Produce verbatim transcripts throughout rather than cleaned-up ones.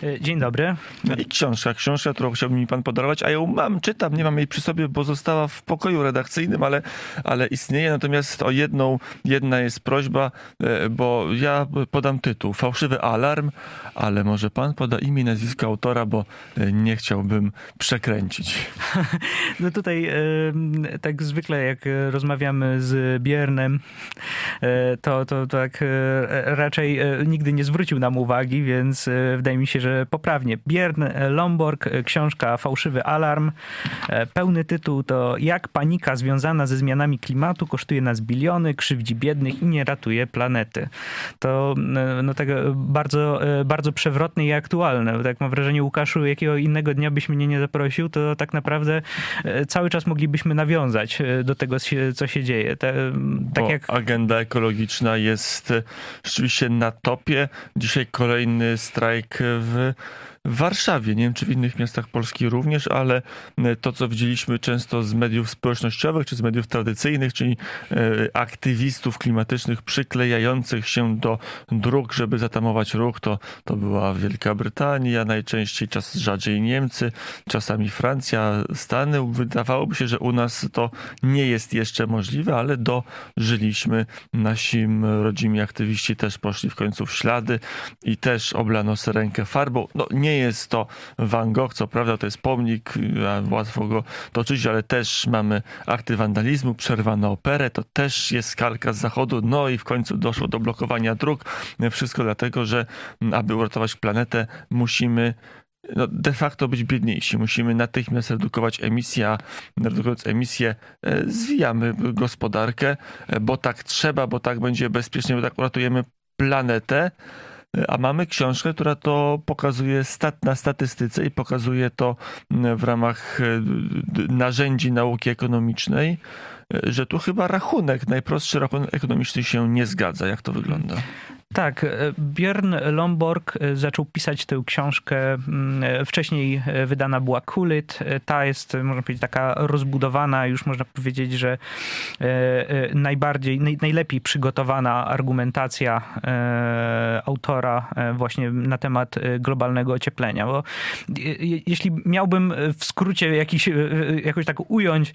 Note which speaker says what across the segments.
Speaker 1: Dzień dobry.
Speaker 2: No i książka, książka, którą chciałbym mi pan podarować, a ją mam, czytam, nie mam jej przy sobie, bo została w pokoju redakcyjnym, ale, ale istnieje. Natomiast o jedną, jedna jest prośba, bo ja podam tytuł, Fałszywy alarm, ale może pan poda imię i nazwisko autora, bo nie chciałbym przekręcić.
Speaker 1: No tutaj tak zwykle jak rozmawiamy z Björnem, to, to, to tak raczej nigdy nie zwrócił nam uwagi, więc wydaje mi się, że poprawnie. Björn Lomborg, książka Fałszywy alarm. Pełny tytuł to Jak panika związana ze zmianami klimatu kosztuje nas biliony, krzywdzi biednych i nie ratuje planety. To no, tak bardzo, bardzo przewrotne i aktualne. Tak mam wrażenie, Łukaszu, jakiego innego dnia byś mnie nie zaprosił, to tak naprawdę cały czas moglibyśmy nawiązać do tego, co się dzieje. Te, tak
Speaker 2: Bo
Speaker 1: jak...
Speaker 2: agenda ekologiczna jest rzeczywiście na topie. Dzisiaj kolejny strajk w W Warszawie, nie wiem czy w innych miastach Polski również, ale to, co widzieliśmy często z mediów społecznościowych, czy z mediów tradycyjnych, czyli aktywistów klimatycznych przyklejających się do dróg, żeby zatamować ruch, to, to była Wielka Brytania, najczęściej czas rzadziej Niemcy, czasami Francja, Stany. Wydawałoby się, że u nas to nie jest jeszcze możliwe, ale dożyliśmy. Nasi rodzimi aktywiści też poszli w końcu w ślady i też oblano rękę farbą. No nie Nie jest to Van Gogh, co prawda to jest pomnik, łatwo go toczyć, ale też mamy akty wandalizmu, przerwano operę, to też jest kalka z zachodu, no i w końcu doszło do blokowania dróg. Wszystko dlatego, że aby uratować planetę, musimy no, de facto być biedniejsi. Musimy natychmiast redukować emisję, a redukując emisję zwijamy gospodarkę, bo tak trzeba, bo tak będzie bezpiecznie, bo tak uratujemy planetę. A mamy książkę, która to pokazuje stat na statystyce i pokazuje to w ramach narzędzi nauki ekonomicznej, że tu chyba rachunek, najprostszy rachunek ekonomiczny się nie zgadza. Jak to wygląda?
Speaker 1: Tak, Björn Lomborg zaczął pisać tę książkę, wcześniej wydana była Cool It. Ta jest, można powiedzieć, taka rozbudowana, już można powiedzieć, że najbardziej, najlepiej przygotowana argumentacja autora właśnie na temat globalnego ocieplenia. Bo jeśli miałbym w skrócie jakiś, jakoś tak ująć,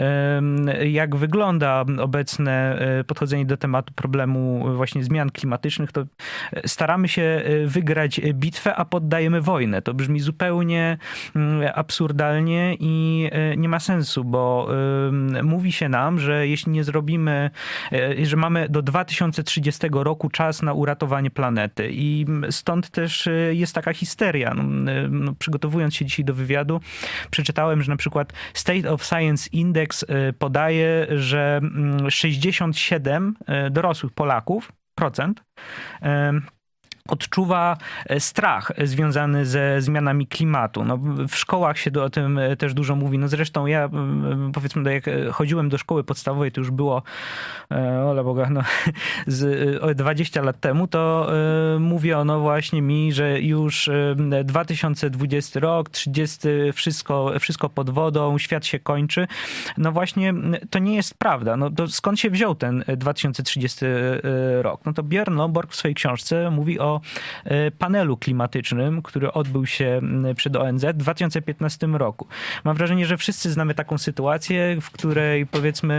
Speaker 1: jak wygląda obecne podchodzenie do tematu problemu właśnie zmian klimatycznych, to staramy się wygrać bitwę, a poddajemy wojnę. To brzmi zupełnie absurdalnie i nie ma sensu, bo mówi się nam, że jeśli nie zrobimy, że mamy do dwa tysiące trzydziestego roku czas na uratowanie planety i stąd też jest taka histeria. No, przygotowując się dzisiaj do wywiadu, przeczytałem, że na przykład State of Science Index podaje, że sześćdziesiąt siedem dorosłych Polaków procent odczuwa strach związany ze zmianami klimatu. No, w szkołach się o tym też dużo mówi. No zresztą ja, powiedzmy, jak chodziłem do szkoły podstawowej, to już było, ola Boga, no, z dwadzieścia lat temu, to mówiono właśnie mi, że już dwa tysiące dwudziesty rok, trzydziesty, wszystko, wszystko pod wodą, świat się kończy. No właśnie, to nie jest prawda. No to skąd się wziął ten dwa tysiące trzydziesty rok? No to Björn Lomborg w swojej książce mówi o panelu klimatycznym, który odbył się przed O N Z w dwa tysiące piętnastym roku. Mam wrażenie, że wszyscy znamy taką sytuację, w której powiedzmy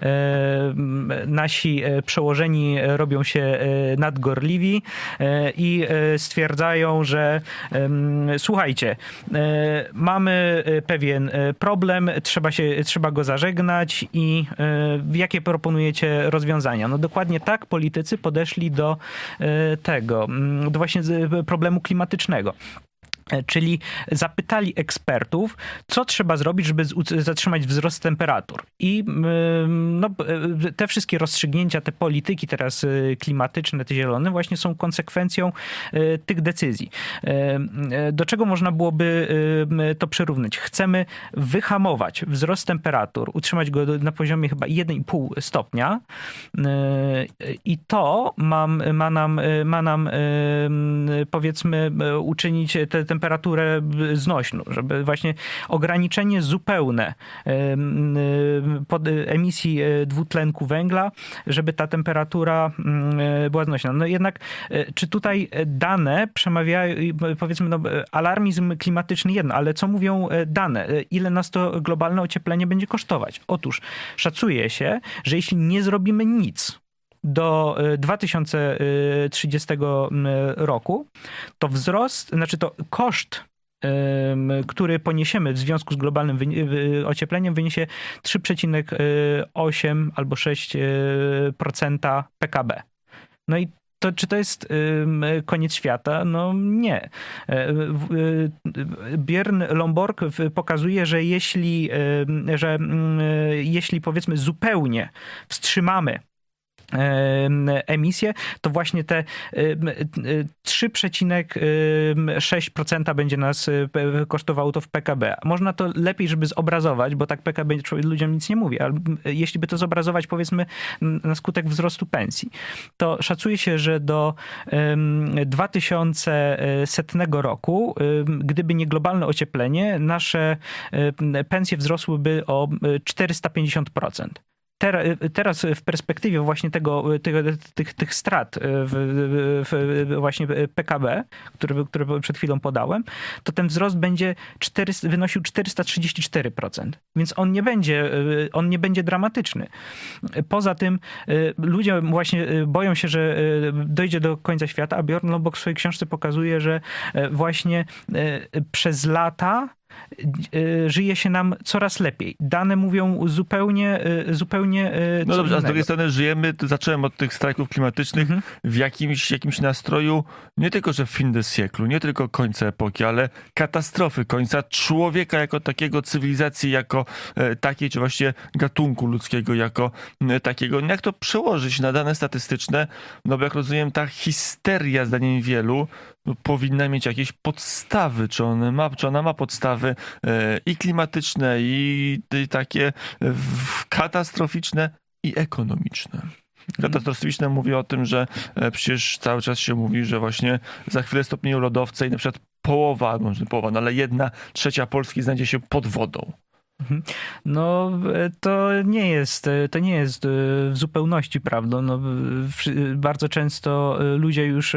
Speaker 1: nasi przełożeni robią się nadgorliwi i stwierdzają, że słuchajcie, mamy pewien problem, trzeba się, trzeba go zażegnać i jakie proponujecie rozwiązania? No dokładnie tak politycy podeszli do tego, do właśnie problemu klimatycznego. Czyli zapytali ekspertów, co trzeba zrobić, żeby zatrzymać wzrost temperatur. I no, te wszystkie rozstrzygnięcia, te polityki teraz klimatyczne, te zielone, właśnie są konsekwencją tych decyzji. Do czego można byłoby to przyrównać? Chcemy wyhamować wzrost temperatur, utrzymać go na poziomie chyba jeden i pół stopnia i to ma, ma nam, ma nam powiedzmy uczynić te temperaturę temperaturę znośną, żeby właśnie ograniczenie zupełne pod emisji dwutlenku węgla, żeby ta temperatura była znośna. No jednak czy tutaj dane przemawiają, powiedzmy, no, alarmizm klimatyczny jedno, ale co mówią dane? Ile nas to globalne ocieplenie będzie kosztować? Otóż szacuje się, że jeśli nie zrobimy nic do dwa tysiące trzydziestego roku, to wzrost, znaczy to koszt, który poniesiemy w związku z globalnym ociepleniem, wyniesie trzy przecinek osiem albo sześć procent P K B. No i to, czy to jest koniec świata? No nie. Björn Lomborg pokazuje, że jeśli, że jeśli powiedzmy zupełnie wstrzymamy emisję, to właśnie te trzy przecinek sześć procent będzie nas kosztowało to w P K B. Można to lepiej, żeby zobrazować, bo tak P K B ludziom nic nie mówi, ale jeśli by to zobrazować, powiedzmy, na skutek wzrostu pensji, to szacuje się, że do dwa tysiące setnego roku, gdyby nie globalne ocieplenie, nasze pensje wzrosłyby o czterysta pięćdziesiąt procent. Teraz w perspektywie właśnie tego, tych, tych, tych strat w, w właśnie P K B, które, które przed chwilą podałem, to ten wzrost będzie czterysta, wynosił czterysta trzydzieści cztery procent. Więc on nie będzie, on nie będzie dramatyczny. Poza tym ludzie właśnie boją się, że dojdzie do końca świata, a Björn Lomborg w swojej książce pokazuje, że właśnie przez lata żyje się nam coraz lepiej. Dane mówią zupełnie, zupełnie
Speaker 2: No dobrze,
Speaker 1: innego.
Speaker 2: A z drugiej strony żyjemy, zacząłem od tych strajków klimatycznych, mhm. w jakimś, jakimś nastroju, nie tylko, że fin de siècle, nie tylko końca epoki, ale katastrofy, końca człowieka jako takiego, cywilizacji jako takiej, czy właściwie gatunku ludzkiego jako takiego. Jak to przełożyć na dane statystyczne? No bo jak rozumiem, ta histeria, zdaniem wielu, powinna mieć jakieś podstawy, czy ona ma, czy ona ma podstawy e, i klimatyczne, i, i takie w, katastroficzne, i ekonomiczne. Katastroficzne mówię o tym, że e, przecież cały czas się mówi, że właśnie za chwilę stopnieją lodowce i na przykład połowa, może nie połowa, no ale jedna trzecia Polski znajdzie się pod wodą.
Speaker 1: No to nie jest, to nie jest w zupełności prawdą. No, bardzo często ludzie już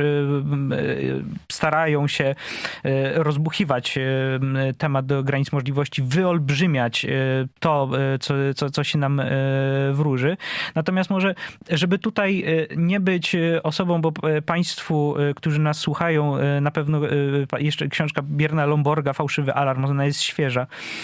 Speaker 1: starają się rozbuchiwać temat do granic możliwości, wyolbrzymiać to, co, co, co się nam wróży. Natomiast może, żeby tutaj nie być osobą, bo państwu, którzy nas słuchają, na pewno jeszcze książka Björna Lomborga, Fałszywy alarm, ona jest świeża,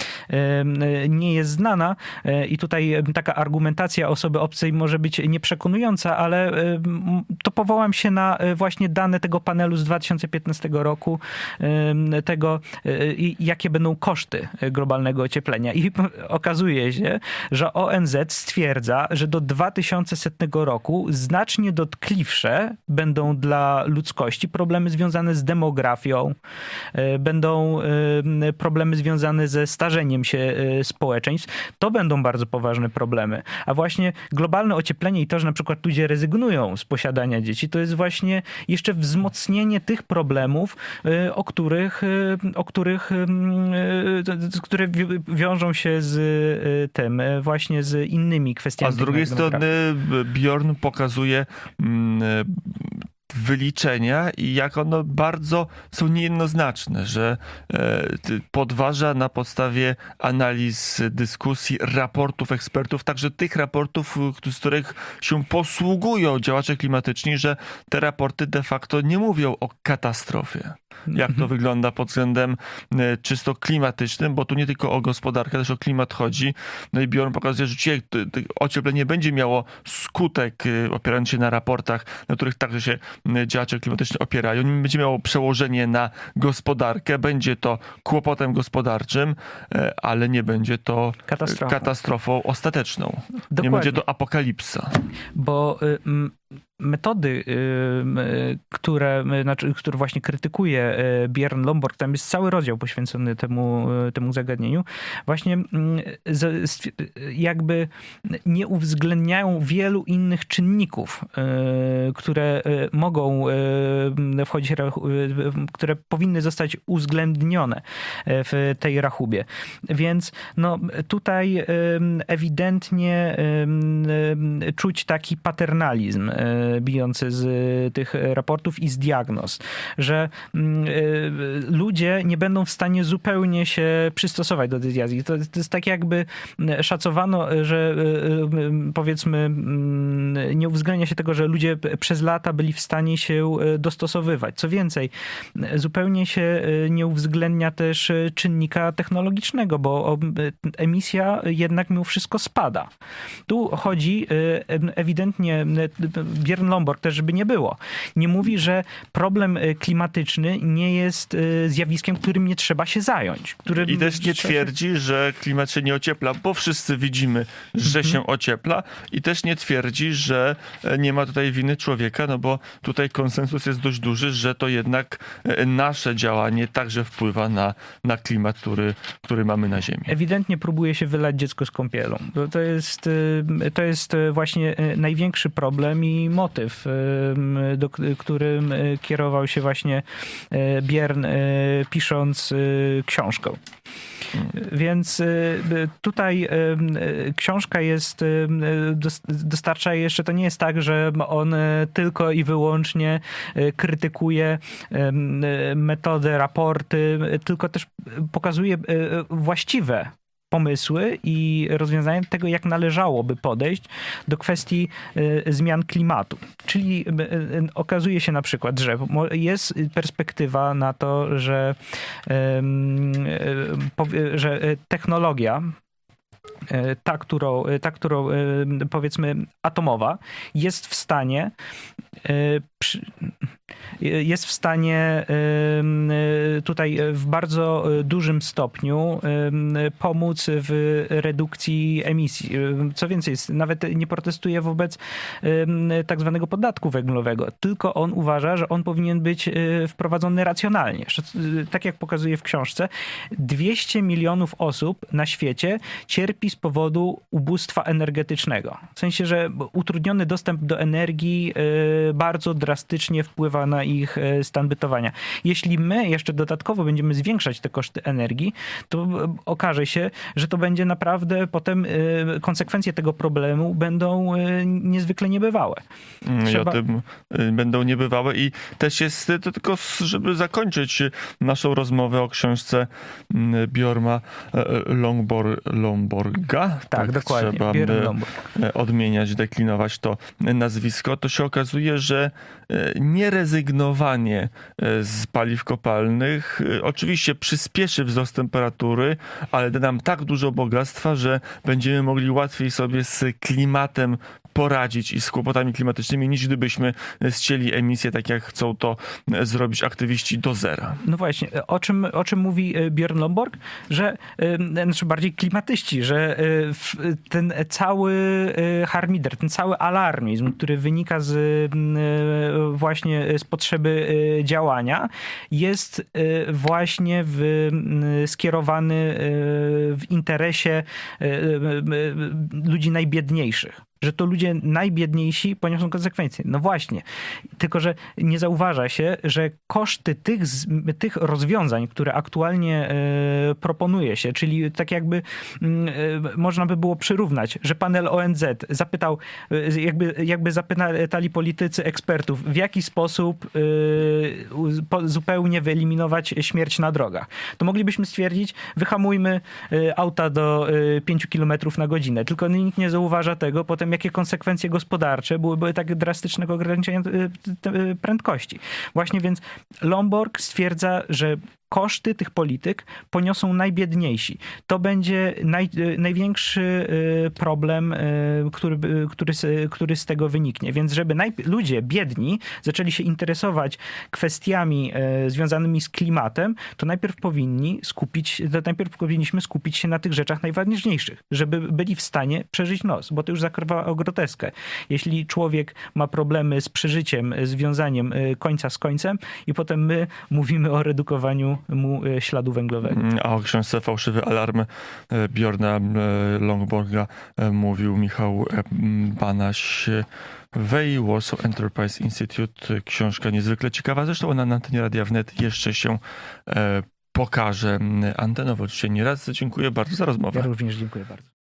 Speaker 1: nie jest znana i tutaj taka argumentacja osoby obcej może być nieprzekonująca, ale to powołam się na właśnie dane tego panelu z dwa tysiące piętnastego roku, tego, jakie będą koszty globalnego ocieplenia. I okazuje się, że O N Z stwierdza, że do dwa tysiące setnego roku znacznie dotkliwsze będą dla ludzkości problemy związane z demografią, będą problemy związane ze starzeniem się społeczeństw. To będą bardzo poważne problemy. A właśnie globalne ocieplenie i to, że na przykład ludzie rezygnują z posiadania dzieci, to jest właśnie jeszcze wzmocnienie tych problemów, o których, o których, które wiążą się z tym, właśnie z innymi kwestiami.
Speaker 2: A z drugiej strony Björn pokazuje wyliczenia i jak one bardzo są niejednoznaczne, że podważa na podstawie analiz, dyskusji, raportów ekspertów, także tych raportów, z których się posługują działacze klimatyczni, że te raporty de facto nie mówią o katastrofie. Jak to wygląda pod względem czysto klimatycznym, bo tu nie tylko o gospodarkę, też o klimat chodzi. No i Björn pokazuje, że dzisiaj ocieplenie będzie miało skutek, opierając się na raportach, na których także się działacze klimatyczni opierają. Będzie miało przełożenie na gospodarkę, będzie to kłopotem gospodarczym, ale nie będzie to katastrofą, katastrofą ostateczną. Dokładnie. Nie będzie to apokalipsa.
Speaker 1: Bo metody, które, znaczy, które właśnie krytykuje Björn Lomborg, tam jest cały rozdział poświęcony temu, temu zagadnieniu, właśnie jakby nie uwzględniają wielu innych czynników, które mogą wchodzić, które powinny zostać uwzględnione w tej rachubie. Więc no, tutaj ewidentnie czuć taki paternalizm bijący z tych raportów i z diagnoz, że ludzie nie będą w stanie zupełnie się przystosować do tej diagnozy. To, to jest tak jakby szacowano, że powiedzmy nie uwzględnia się tego, że ludzie przez lata byli w stanie się dostosowywać. Co więcej, zupełnie się nie uwzględnia też czynnika technologicznego, bo emisja jednak mimo wszystko spada. Tu chodzi ewidentnie, Björn Lomborg też, żeby nie było, nie mówi, że problem klimatyczny nie jest zjawiskiem, którym nie trzeba się zająć. Którym
Speaker 2: I też nie twierdzi, się... że klimat się nie ociepla, bo wszyscy widzimy, że mhm. się ociepla i też nie twierdzi, że nie ma tutaj winy człowieka, no bo tutaj konsensus jest dość duży, że to jednak nasze działanie także wpływa na, na klimat, który, który mamy na Ziemi.
Speaker 1: Ewidentnie próbuje się wylać dziecko z kąpielą. To jest, to jest właśnie największy problem i motyw, do którym kierował się właśnie Björn, pisząc książkę. Więc tutaj książka jest, dostarcza jeszcze, to nie jest tak, że on tylko i wyłącznie krytykuje metodę, raporty, tylko też pokazuje właściwe pomysły i rozwiązania tego, jak należałoby podejść do kwestii zmian klimatu. Czyli okazuje się na przykład, że jest perspektywa na to, że, że technologia, ta, którą, ta, którą powiedzmy atomowa, jest w stanie jest w stanie tutaj w bardzo dużym stopniu pomóc w redukcji emisji. Co więcej, nawet nie protestuje wobec tak zwanego podatku węglowego, tylko on uważa, że on powinien być wprowadzony racjonalnie. Tak jak pokazuje w książce, dwieście milionów osób na świecie cierpi z powodu ubóstwa energetycznego. W sensie, że utrudniony dostęp do energii bardzo drastycznie wpływa na ich stan bytowania. Jeśli my jeszcze dodatkowo będziemy zwiększać te koszty energii, to okaże się, że to będzie naprawdę potem konsekwencje tego problemu będą niezwykle niebywałe.
Speaker 2: Trzeba... I o tym będą niebywałe i też jest, to tylko żeby zakończyć naszą rozmowę o książce Björna Lomborg, Lomborga.
Speaker 1: Tak, tak, dokładnie.
Speaker 2: Trzeba odmieniać, deklinować to nazwisko. To się okazuje, że nierezygnowanie z paliw kopalnych oczywiście przyspieszy wzrost temperatury, ale da nam tak dużo bogactwa, że będziemy mogli łatwiej sobie z klimatem poradzić i z kłopotami klimatycznymi, niż gdybyśmy zcięli emisję, tak jak chcą to zrobić aktywiści, do zera.
Speaker 1: No właśnie, o czym, o czym mówi Björn Lomborg, że, znaczy bardziej klimatyści, że ten cały harmider, ten cały alarmizm, który wynika z właśnie z potrzeby działania, jest właśnie w, skierowany w interesie ludzi najbiedniejszych. Że to ludzie najbiedniejsi poniosą konsekwencje. No właśnie. Tylko że nie zauważa się, że koszty tych, tych rozwiązań, które aktualnie y, proponuje się, czyli tak jakby y, można by było przyrównać, że panel O N Z zapytał, y, jakby, jakby zapytali politycy ekspertów, w jaki sposób y, po, zupełnie wyeliminować śmierć na drogach. To moglibyśmy stwierdzić, wyhamujmy y, auta do y, pięciu kilometrów na godzinę. Tylko nikt nie zauważa tego, potem jakie konsekwencje gospodarcze byłyby tak drastycznego ograniczenia prędkości. Właśnie więc Lomborg stwierdza, że koszty tych polityk poniosą najbiedniejsi. To będzie naj, największy problem, który, który, który z tego wyniknie. Więc żeby najp- ludzie biedni zaczęli się interesować kwestiami związanymi z klimatem, to najpierw powinni skupić, to najpierw powinniśmy skupić się na tych rzeczach najważniejszych, żeby byli w stanie przeżyć noc, bo to już zakrywa o groteskę. Jeśli człowiek ma problemy z przeżyciem, związaniem końca z końcem i potem my mówimy o redukowaniu mu śladu węglowego.
Speaker 2: A o książce Fałszywy Alarm Bjorna Lomborga mówił Michał Banaś w Warsaw Enterprise Institute. Książka niezwykle ciekawa. Zresztą ona na antenie Radia Wnet jeszcze się pokaże antenowo. Oczywiście nie raz. Dziękuję bardzo za rozmowę.
Speaker 1: Ja również dziękuję bardzo.